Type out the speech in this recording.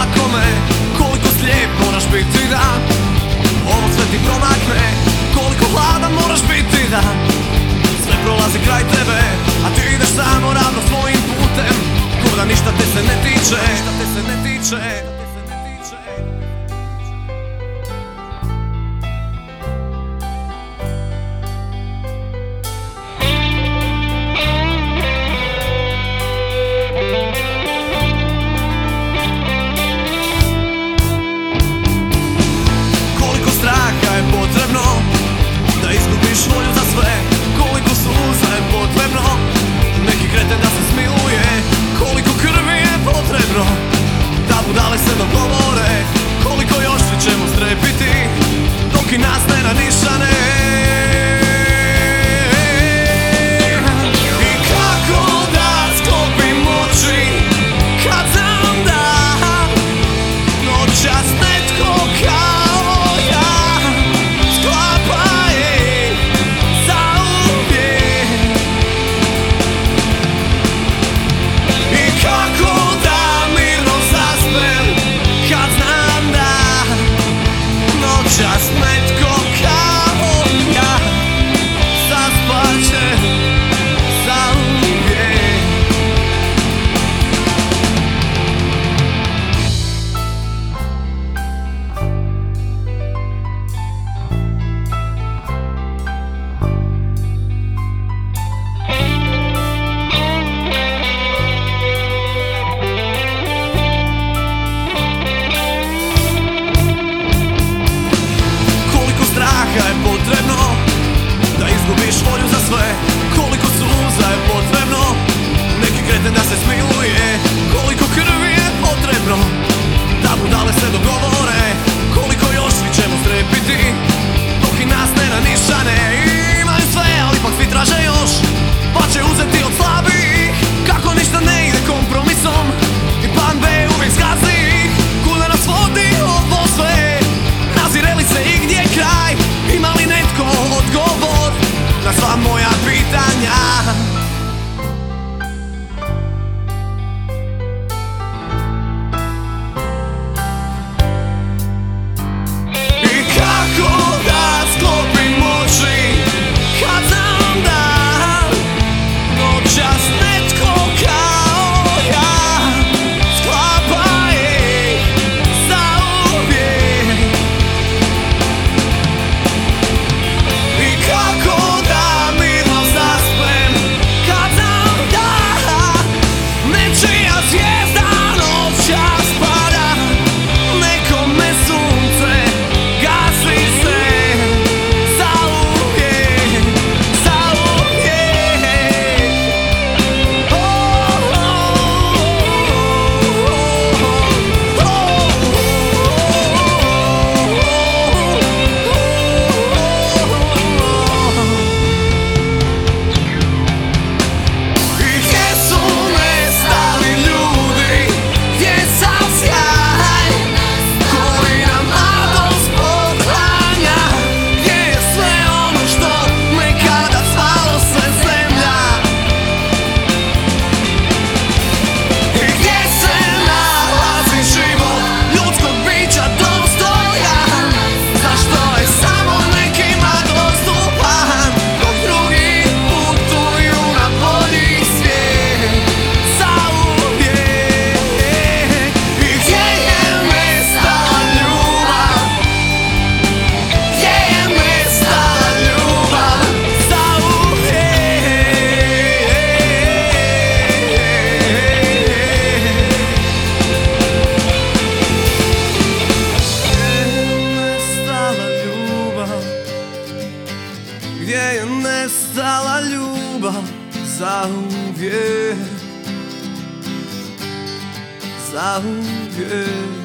svakome, koliko slijep moraš biti da ovo sve ti promakne, koliko hladan moraš biti da sve prolazi kraj tebe, a ti ideš samo ravno svojim putem, ko da ništa te se ne tiče, ništa te se ne tiče. Potrebno da izgubiš volju za sve, koliko suza je potrebno neki kreten da se smiluje, koliko krvi je potrebno da budale se dogovore, koliko još svi ćemo strepiti dok i nas ne ranišane. I kako da sklopim oči kad znam da noćas netko kao ja just netko kao ja zaspaće zauvijek. Je potrebno da izgubiš volju za sve, koliko suza je potrebno neki kreten da se smiluje, koliko krvi je potrebno da budale se dogovore, koliko još svi ćemo strepiti dok i nas ne ranišane. Imaju sve, ali ipak svi traže još, pa će uzeti od slabijih, kako ništa ne ide kompromisom i plan B uvijek zgazi ih. Kuda nas vodi ovo sve, nazire li se i gdje kraj, ima li netko odgovor na sva moja pitanja? I kako da sklopim oči kad znam da noćas netko kao ja sklapa ih zauvijek. I kako da mirno zaspem kad znam da nečija zvijezda noćas pada, nekome sunce gasi se zauvijek, zauvijek. I gdje su nestali ljudi, gdje je sav sjaj koji nam mladost poklanja, gdje je sve ono što nekada zvalo se zemlja, i gdje se nalazi život ljudskog bića dostojan, zašto je samo nekima dostupan dok drugi putuju na bolji svijet zauvijek. I gdje je nestala ljubav, gdje je nestala ljubav zauvijek. Gdje je nestala ljubav zauvijek, zauvijek.